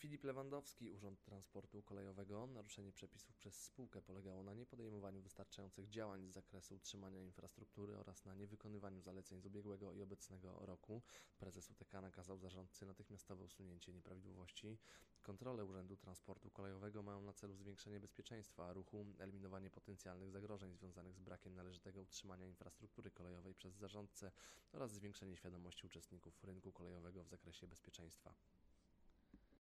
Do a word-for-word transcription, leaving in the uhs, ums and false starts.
Filip Lewandowski, Urząd Transportu Kolejowego. Naruszenie przepisów przez spółkę polegało na niepodejmowaniu wystarczających działań z zakresu utrzymania infrastruktury oraz na niewykonywaniu zaleceń z ubiegłego i obecnego roku. Prezes U T K nakazał zarządcy natychmiastowe usunięcie nieprawidłowości. Kontrole Urzędu Transportu Kolejowego mają na celu zwiększenie bezpieczeństwa ruchu, eliminowanie potencjalnych zagrożeń związanych z brakiem należytego utrzymania infrastruktury kolejowej przez zarządcę oraz zwiększenie świadomości uczestników rynku kolejowego w zakresie bezpieczeństwa.